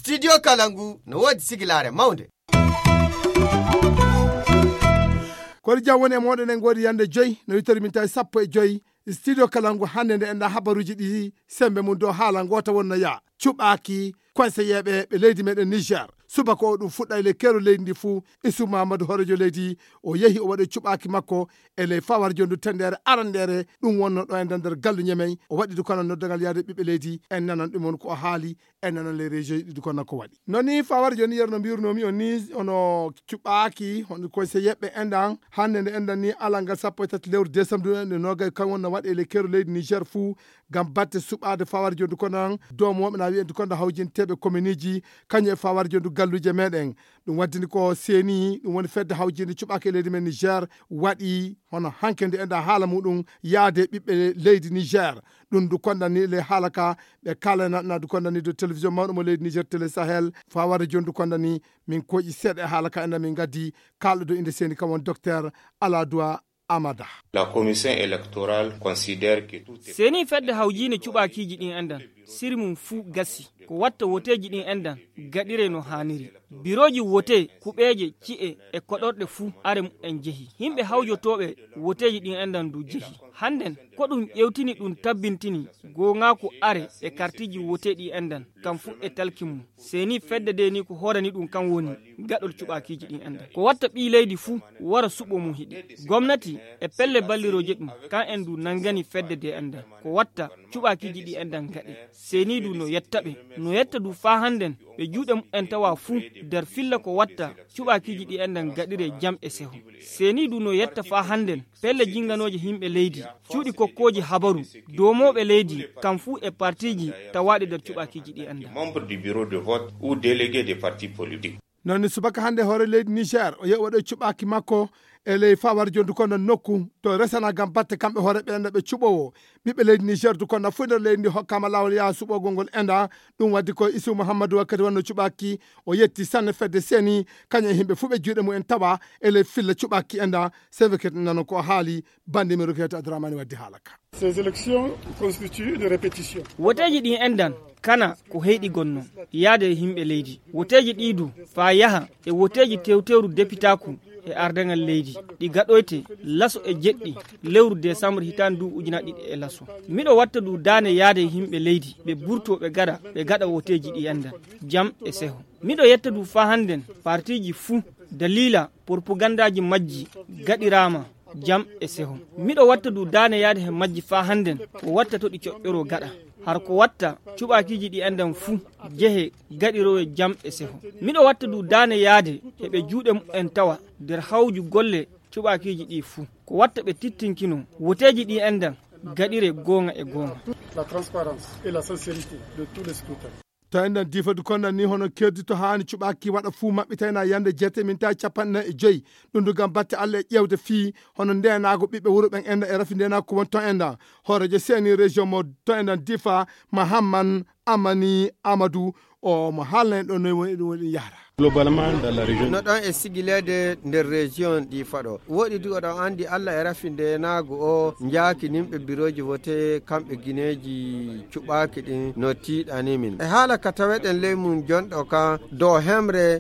studio Kalangu no wodi sigilare maunde. Ko jawwoni e moɗon en godi yande joyi no yitori min tawi 15 studio Kalangu hande nde enda habaruji ɗi sembe mum do haala gota wonna ya cuɓaki conseilleɓe ɓe leydi meɗen Niger subaka o ɗum fuɗɗa ele kero leydi ndi fuu Issou Mamadou Horejo leydi o yehi o waɗi cuɓaki makko ele fawarjo ndu tendere arandere ɗum wonno ɗo e nder gallu Ñemey o waɗi du kono noddagal yaade ɓiɓɓe leydi en nanan ɗum won ko o haali en nanan les régions ɗi kono ko waɗi noni fawarjo ni yerno mbirnomi on ni ono cuɓaki on conseilleɓe endan hande nde endan ni alangal 13 lewru décembre nde nogay kan wonno waɗi ele kero leydi Niger fuu gam batte suɓade fawarjo ndu kono domoɓe na wi'en du kono hawjinteɓe commune ji kañum e fawarjo ndu galluje meɗen ɗum waddini ko seni ɗum woni fedde hawjinde cuɓaki leydi men Niger waɗi hono hankende enda haala muɗum yaade ɓiɓɓe leydi Niger ɗum du kondani le haala ka ɓe kalana du kondani de télévision mawɗo mo leydi Niger Télé Sahel fawarde joni du kondani min koƴi seeɗa e haala ka enda min gaddi kalɗo inde seni kam won docteur Aladoua Amada. La commission électorale considère que tout est... Seni fedde hawjine cuɓakiji ɗin endan siri mum fuu gassi ko watta woteji ɗin endan gaɗire no haniri biroji wote kuɓeje ci'e e koɗorɗe fuu are en jehi himɓe hawjotoɓe woteji ɗin endan du jehi handen ko ɗum ƴewtini ɗum tabbintini gongako are e kartiji wote ɗi endan kam fu e talki mum seni fedde de ni ko horani ɗum kan woni gaɗol cuɓakiji ɗin endan ko watta ɓi leydi fuu wara suɓo mum hiɗi gomnati e pelle balliroje ɗum kan en du nangani fedde de endan ko watta cuɓakiji ɗi endan gaɗe seni du no yetta du fa handen ɓe juuɗe en tawa fuu nder filla ko watta cuɓakiji ɗi endan gaɗire jam e seho seni du no yetta fa handen pelle jinganoje himɓe leydi cuuɗi kokkoji habaru domoɓe leydi kam fuu e partiji tawaɗe nder cuɓakiji ɗi endan membre du bureau de vote ou délégué des partis politiques nonni subaka hande hoore leydi Niger o yehi waɗo cuɓaki makko e ley fawarjo ndu kono nokku to resana gam batte kamɓe hoore ɓe ɓe cuɓowo ɓiɓɓe leydi Niger du kono fu nder leydi ndi hokkama lawol yaha suɓogol ngol enda ɗum waddi ko Issou Mouhamadou wakkati wonno cuɓaki o yetti sanne fedde seni kañum e himɓe fu ɓe juuɗe mum en tawa e ley filla cuɓaki enda sewe kete nano ko haali bande mi rokete Abdourahmane waddi haalaka. Ces élections constituent une répétition. Woteji ɗin endan kana ko heyɗi gonno yaade himɓe leydi woteji ɗidu fa yaha e woteji tewtewru dépitaku e ardagal leydi ɗi gaɗoyte laso e jeɗɗi lewru décembre hitande du ujuna ɗiɗi e laso miɗo watta du dane yaade himɓe leydi ɓe burto ɓe gaɗa woteji ɗi endan jam e seho miɗo yetta du fa handen partiji fuu dalila propagandaji majji gaɗirama jam e seho miɗo watta du dane yaade he majji fa handen ko watta to ɗi coƴƴoro gaɗa har ko watta cuɓakiji ɗi endan fuu jehe gaɗirowe jam e seho miɗo watta du dane yaade heɓe juuɗe en tawa nder hawju golle cuɓakiji ɗi fuu ko watta ɓe tittinkino woteji ɗi endan gaɗire gonga e gonga. La transparence et la sincérité de tous les scrutins. to enɗen difadu konnan ni hono keddi to hani cuɓaki waɗa fuu maɓɓitayna yande jeete min tawi 45 ɗum du gam batte Allah e ƴewde fii hono ndenago ɓiɓɓe wuuro ɓen enda e rafi ndenago ko won to enɗan horejo seni région mo to enɗan difa Mahamman Amani Amadou o mo haalna en ɗo noyi woni yahra globalement dans la région no ɗon e sigilede nder région ɗi faɗo woɗi du oɗon andi Allah e rafinde naago o jaakiniɓe biroji vote kamɓe guineji cuɓaki ɗin no tiiɗanimin e haala ka taweɗen ley mum jonɗo ka dow hemre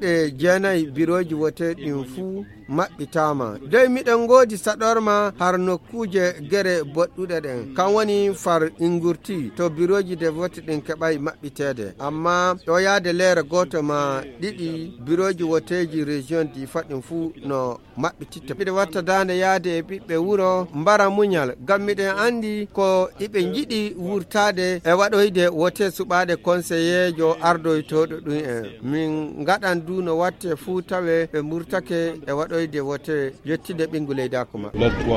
9 biroji vote ɗin fuu maɓɓitama dey miɗen godi saɗorma har nokkuje gere boɗɗuɗe ɗen kan woni far ingurti to biroji de vote ɗin keɓay maɓɓitede amma ɗo yaade leere goto ma ɗiɗi biroji woteji région di faɗin fuu no maɓɓititta miɗe watta dande yaade e ɓiɓɓe wuro mbara muñal gam miɗen andi ko iɓe jiɗi wurtade e waɗoyde wote suɓaɗe conseillejo ardoytoɗo ɗum en min gaɗan du no watte fuu tawe ɓe murtake e waɗoyde wote yettide ɓingu leydako ma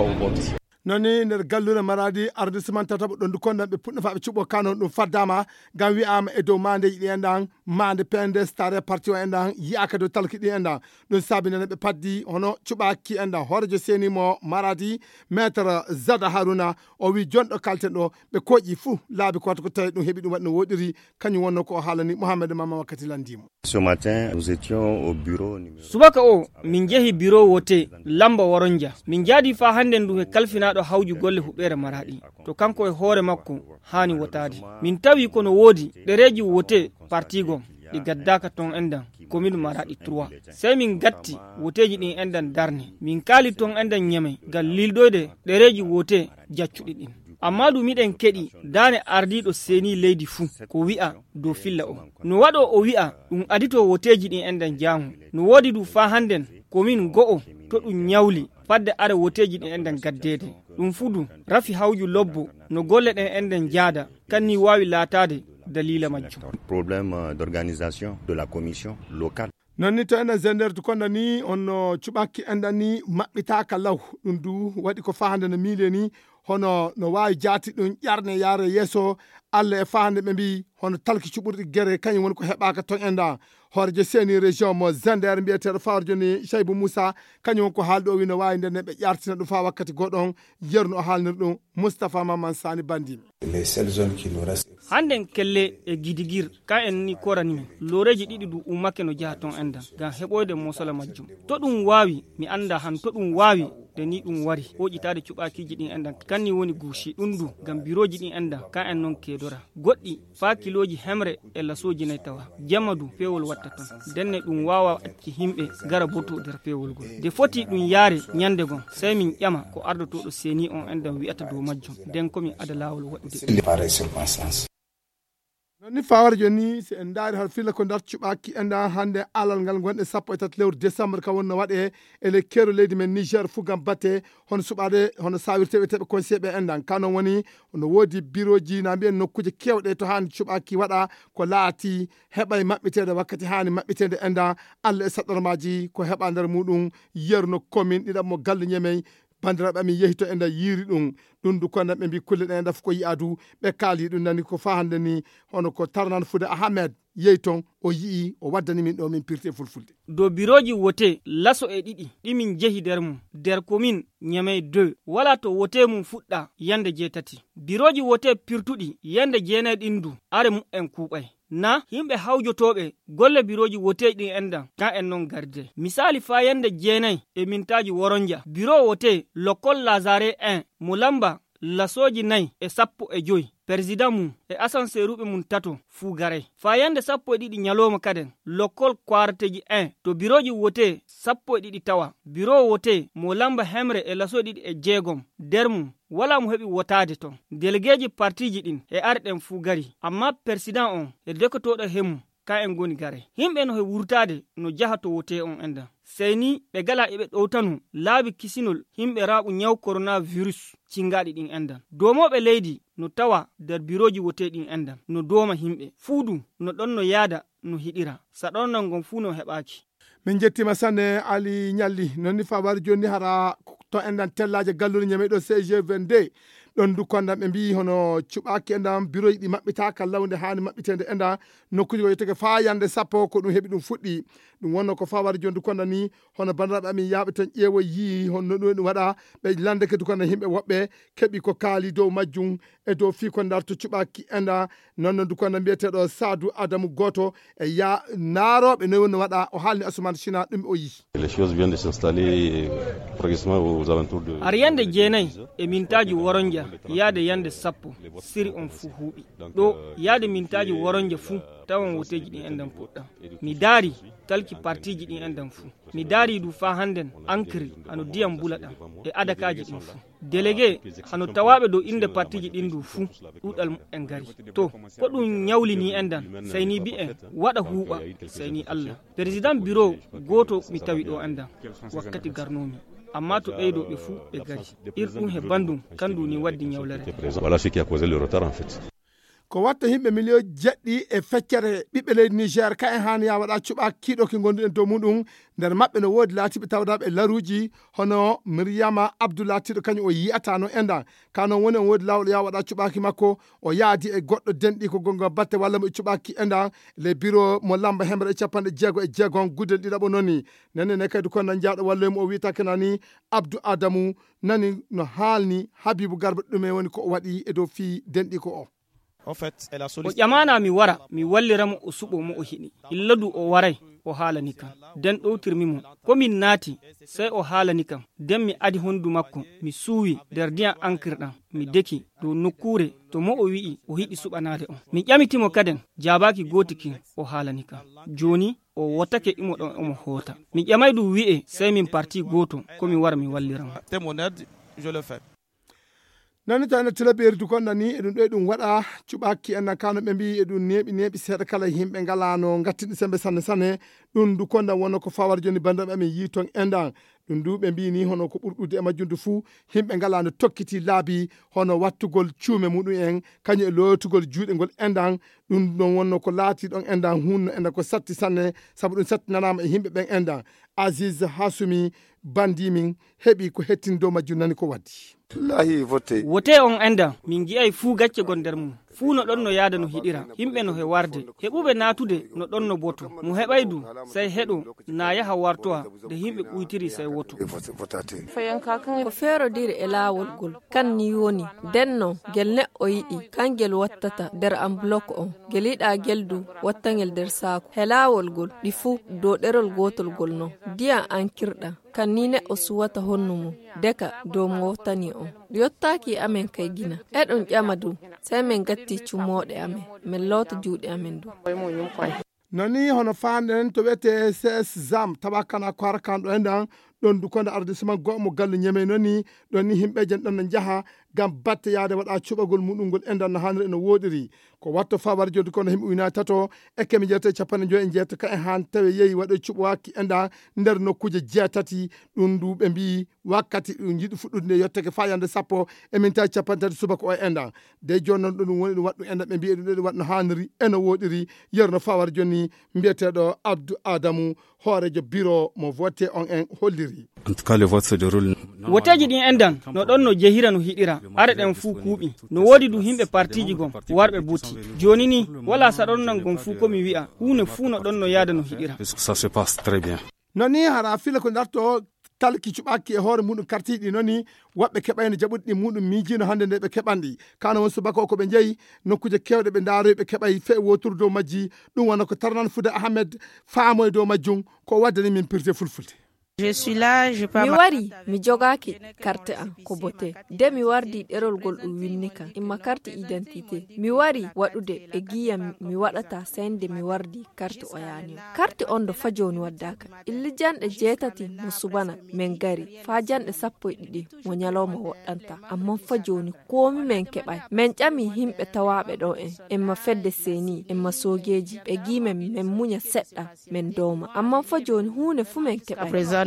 noni nder gallure Maradi arrondissement tataɓo ɗon du kondan ɓe puɗɗo fa ɓe cuɓo kanon ɗum faddama gam wi'ama e dow mandeji ɗi enɗan mande PNDS tare parti o enɗan yiyaka dow talki ɗi enɗan ɗum saabinene ɓe paddi hono cuɓaki enɗan horejo senimo Maradi maître Zada Haruna o wi jonɗo kalten ɗo ɓe koƴi fuu laabi ko wata ko tawi ɗum heeɓi ɗum waɗi no woɗiri kañum wonno ko o haalani Mouhamed Mama wakkati landimo. Ce matin nous étions au bureau numéro subaka o min jehi bureau wote lamba waronja min jaadi fa handen du e kalfinaɗo hawju golle huɓɓere Maradi to kanko e hoore makko hani wotade min tawi kono woodi ɗereji wote parti gon ɗi gaddaka ton endan commune Maradi 3 sai min gatti woteji ɗin endan darne min kali ton endan nyame gal lildoyde ɗereji wote jaccuɗi ɗin amma ɗum miɗen keɗi dane ardiɗo seni leydi fuu ko wi'a dow filla o no waɗo o wi'a ɗum adito woteji ɗin endan jaamu no woodi du fa handen commune go'o to ɗum nyawli fadde are woteji ɗin endan gaddede ɗum fudu rafi hawju lobbo no golle ɗen endan jaada kanni wawi laatade dalila majjum. Problème d'organisation de la commission locale. nonni to enen zenderdu kono ni onno cuɓakki enɗan ni maɓɓitaka law ɗum du waɗi ko fahande no miile ni hono no wawi jaati ɗum ƴarne yaare yeeso Allah e fahande ɓe mbi hono talki cuɓurɗi guere kañum woni ko heɓaka ton enɗa horejo seni région mo Zender mbiyeteɗo fawre joni Cheibou Moussa kañum woni ko haalɗo o wi no wawi nden ɓe ƴartina ɗum fa wakkati goɗon yernu o haalnir ɗum Moustapha Maman Sani Bandi. handen kelle e gidigir ka en ni korani loreji ɗiɗi du ummake no jaha ton endan gam heɓoyde mosola majjum to ɗum wawi mi anda han to ɗum wawi de ni ɗum wari hoƴitade cuɓakiji ɗin endan kanni woni guushi ɗum du gam biroji ɗin endan ka en non kedora goɗɗi fa kiloji hemre e lasoji nayi tawa jamma du pewol watta ton denne ɗum wawa acci himɓe gara boto nder pewol gol de foti ɗum yaare ñande gon sai min ƴama ko ardotoɗo seni on endan wi'ata dow majjum nden komi ada lawol waɗude nonni fawar joni si en daari har filla ko dar cuɓaki enda hande alal ngal gonɗe 13 lewru décembre ka wonno waɗe ele kero leydi men Niger fu gam batte hono suɓade hono sawirteɓe teɓe conseillé endan kanon woni no woodi bureauji na mbiyen nokkuje kewɗe to hani cuɓaki waɗa ko laati heɓa maɓɓitede wakkati hani maɓɓitede enda Allah e saɗɗormaji ko heɓa nder muɗum yerno commune ɗiɗaɓmo galle ñemey bandiraɓe amin yehi to enda yiiri ɗum du kono ɓe mbi kulle ɗen daf ko yiyadu ɓe kaali ɗum nani ko fahande ni hono ko Tarnan Fude Ahmed yehi ton o yii o waddani min ɗo min pirte fulfulde do biroji wote laso e ɗiɗi ɗimin jehi nder mum nder commune Niamey 2 wala to wote mum fuɗɗa yande jeetati biroji wote pirtuɗi yande jeenayi ɗin du are mum en kuuɓay na himɓe hawjotoɓe golle biroji wote ɗin endan ka en non garde misali fa yande jeenayi e mintaji woronja biro wote lokol Lazare 1 mo lamba lasoji 4 e 15 président mum e ascenseruɓe mum tato fuu garay fa yande 12 ñalowma kaden lokol kwaarateji 1 to biroji wote 12 tawa biro wote mo lamba hemre e lasoji 6 nder mum wala mo heɓi wotade ton déléguéji partiji ɗin e arɗen fuu gari amma président on e dekotoɗo hemum ka en goni gare himɓe no he wurtade no jaha to wote on endan sey ni ɓe gala eɓe ɗowtanu laabi kisinol himɓe raɓu ñaw coronavirus cingaɗi ɗin endan domoɓe leydi no tawa nder biroji wote ɗin endan no doma himɓe fuudu no ɗon no yaada no hiɗira saɗornal ngon fuu no heɓaki min jettima sanne Ali Ñalli nonni fawari joni hara to endan tellaje gallure ñameɗo CG22 ɗon du kondan ɓe mbi hono cuɓaki endan bureau ɗi maɓɓitaka lawde hani maɓɓitede enda nokkuji ko yetteke fa yande 10 ko ɗum heeɓi ɗum fuɗɗi ɗum wonno ko fawari joni du kondan ni hono bandiraɓe amin yaaɓe ton ƴeewo yi hono ɗum ɗum waɗa ɓe landeke du kondan himɓe woɓɓe keeɓi ko kaali dow majjum e dow fi ko dar to cuɓaki enda nonno du kondan mbiyeteɗo Sadou Adamou Goto e ya naaroɓe no woni waɗa o haalni Asuman China ɗum o yi les choses viennent de s'installer progressivement aux alentours de ar yande jeenayi e mintaji woronja yaade yande 10 siri on fuu huuɓi ɗo yaade mintaji woronja fuu tawan woteji ɗin endan puɗɗam mi daari talki partiji ɗin endan fuu mi daari du fa handen ancri hano diyam bula ɗam e adakaji ɗin fuu délégué hano tawaɓe dow inde partiji ɗin du fuu ɗuɗal mum en gari to ko ɗum ñawlini endan sayni bi en waɗa huuɓa sayni Allah président bureau goto mi tawi ɗo endan wakkati garnomi amma to ɓeydoɓe fuu ɓe gari irɗum he bandum kandu ni waddi ñawlere voilà ce qui a causé le retard en fait ko watta himɓe million jeɗɗi e feccere ɓiɓɓe leydi Niger ka en hani ya waɗa cuɓa kiiɗo ki gonduɗen dow muɗum nder maɓɓe no woodi laatiɓe tawdaɓe laruji hono Miriama Abdoulatiɗo kañum o yiyata no endan kanon woni on woodi lawol ya waɗa cuɓaki makko o yaadi e goɗɗo denɗi ko gonga batte walla mo cuɓaki endan les bureau mo lamba hemre e 6 guddel ɗiɗaɓo noni nenne kadi ko nan jaaɗo walloymo o wiyata nani Abdou Adamou nani no haalni Habibou Garba ɗume woni ko o waɗi e dow fi denɗi ko o En fait, elle a sollicité. Yamana mi wara mi walliram o subo mo o hidi illadu o waray o halani kan den do tirmimo ko min nati sai o halani kan den mi adi hondu makko mi suwi der dia ankirdan mi deki do nokure to mo o wi'i o hidi subanade on mi ƴamitimo kaden jabaki gotiki o halani kan joni o wotake imo don o mo hota mi ƴamaydu wi'e sai min parti goto ko mi wara mi walliram T'es mon aide, je le fais. nani tawno tila ɓeerdu kon nani eɗum ɗo ɗum waɗa cuɓaki en kano ɓe mbi eɗum neeɓi seeɗa kala yimɓe galano gattiɗi sembe sanne ɗum du kondan wonno ko fawar joni bandaɓe amen yi ton endan ɗum du ɓe mbi ni hono ko ɓurɗude e majjunde fuu yimɓe galano tokkiti laabi hono wattugol cuume muɗum en kañum e lootugol juuɗe ngol endan ɗum ɗon wonno ko laati ɗon endan hunno endan ko satti sanne saabu ɗum sattinanama e yimɓe ɓen endan Aziz Hasumi bandimin heɓi ko hettin dow majjum nani ko waddi wote on enda min gi'ay fuu gacce gon nder mum fuu no ɗon no yaada no hiɗira yimɓe no he warde heɓuɓe natude no ɗon no boto mo heɓaydu sai heɗo na yaha wartowa de yimɓe ɓuytiri sai woto ko feerodiri e laawol ngol kan ni woni denno gel neɗɗo yiɗi kangel wattata nder an bloc on gel yiɗa geldu wattangel nder saako he laawol ngol ɗi fuu dow ɗerol gotol ngol non diya an kirɗa kan ni neɗɗo suwata honnu mum deka dow mo wottani on yottaki amen kay gina eɗon ƴama du sai min gatti cummoɗe amen min loota juuɗe amen du nani hono fanden to wiyete cs zam tabakana ko harkan ɗo endan ɗon du konde arrondissement gomo galle ñeme noni ɗon ni himɓeje ɗon no jaaha gam batte yaade waɗa cuɓagol muɗum ngol endan no hanre no woɗiri ko watto fawar jodi kono himɓe ujunnaje tato e kemi jeete capanɗe joyi e jeeta ka e han tawe yeeyi waɗo cuɓowaki endan nder nokkuje jeetati ɗum du ɓe mbi wakkati ɗum jiɗi fuɗɗude nde yettake fayande sappo e mintaji capantati subaka o endan de joni noon ɗum woni ɗum waɗɗum endan ɓe mbi ɗum ɗo waɗno hanniri eno woɗiri yerno fawar joni mbiyeteɗo Abdou Adamou hoorejo bureau mo voté on en holliri. En tout cas, le vote se déroule. woteji ɗin endan no ɗon no jehira no hiɗira are ɗen fuu kuuɓi no woodi du himɓe partiji gon warɓe buti joni ni wala saɗonnan gon fuu komi wi'a hunde fuu no ɗon no yaada no hiɗira Ça se passe très bien. noni hara fila ko darto talki cuɓaki e hoore muɗum kartiɗi noni woɓɓe keɓayno jaɓuɗi ɗi muɗum miijino hande nde ɓe keɓanɗi kano won subaka o koɓe jeeyi nokkuje kewɗe ɓe daaroy ɓe keɓay fe wotour dow majji ɗum wona ko Tarnan Fouda Ahmed faamoye dow majjum ko waddani min pirte fulfulde. mi wari mi jogaki carte an ko bote de mi wardi ɗerol gol ɗum winni kan imma carte identité mi wari waɗude e giyam mi waɗata sende mi wardi carte o yani carte on do fajoni waddaka illi janɗe jeetati mo subana men gari fa janɗe 12 mo nyalawma woɗɗanta amma fajoni komi men keɓay men ƴami himɓe tawaɓe ɗo en imma fedde seni imma sogeji ɓe gimen men muña seɗɗa men dowma amma fajoni hunde fu men keɓay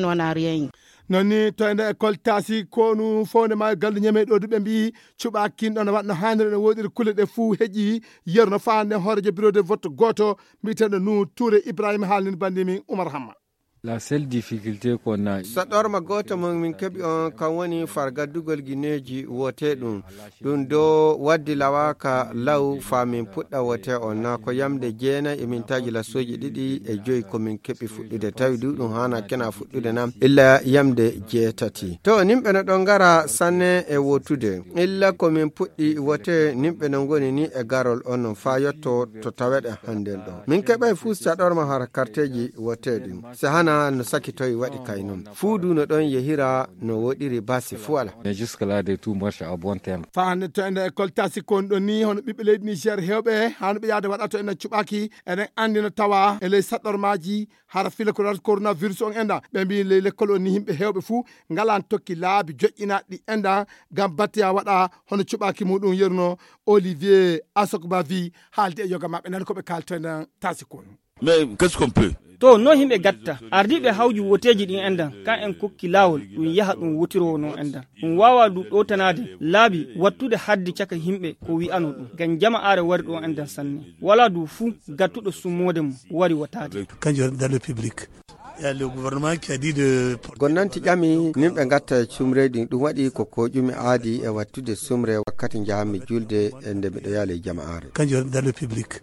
nonni to ende école tasi konu fonde ma gallu ñeme ɗo duɓe mbi cuɓakin ɗon waɗno hannire no woɗiri kule ɗe fuu heƴi yerno fande hoorejo bureau de vote goto mbiteɗo nu Touré Ibrahima haalni bandimi Oumar Hamma. La seule difficulté qu'on a saɗorma goto mo min keɓi on kan woni fargaddugol guineji wote ɗum do waddi lawaka law famin puɗɗa wote on na ko yamde 9 e mintaji lassoji 2.5 komin keɓi fuɗɗude tawi du ɗum hana kena fuɗɗude nam illa yamde 8 to nimɓe no ɗon gara sanne e wotude illa komin puɗɗi wote nimɓe no goni ni e garol on non fa yetto to taweɗe hannden ɗo min keɓay fuu saɗorma har karteji wote ɗin so hana no sakitoyi waɗi kay noon fuudu no ɗon yehira no woɗiri basi fu ala jusque là de tout marche à bon terme fande to ende école tasi kon ɗo ni hono ɓiɓɓe leydi Niger hewɓe hano ɓe yaade waɗa to ene cuɓaki eɗen andi no tawa e ley saɗɗormaji hara fila ko rat coronavirus on enda ɓe mbi ley l'école o ni yimɓe hewɓe fuu ngalan tokki laabi joƴƴinaɗi enda gam battiya waɗa hono cuɓaki muɗum yerno Olivier Asokba wi haalde e yoga maɓɓe nani koɓe kalto enden tasi kon. Mais qu'est-ce qu'on peut? to no himɓe gatta ardiɓe hawju woteji ɗin endan kan en kokki lawol ɗum yaha ɗum wotirowo non endan ɗum wawa du ɗotanade laabi wattude haddi caka himɓe ko wi'ano ɗum gam jama are wari ɗo endan sanne wala du fuu gattuɗo summode mum wari wotade dans le public. Le gouvernement qui a dit de gonnanti ƴami nimɓe gatta sumre ɗin ɗum waɗi ko koƴumi aadi e wattude sumre wakkati jahanmi julde e nde miɗo yaale jama'are dans le public.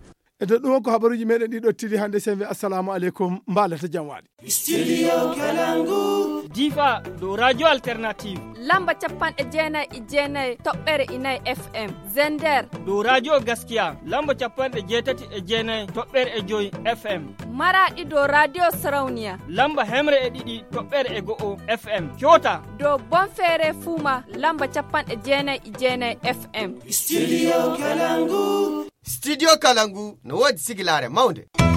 ede ɗum ko habaruji meɗen ɗiɗo tiri hande sembe assalamu aleykum mbalata jam waɗi studio Kalangu difa do radio alternative lamba 99.9 toɓɓere inayi FM Zender do radio gaskiya lamba 88.9 toɓɓere e joyi FM Maradi do radio Sarauniya lamba hemre e ɗiɗi toɓɓere e go'o FM Kyota do Bonfere Fuma lamba 99.9 FM studio Kalangu studio Kalangu no wodi sigilare maunde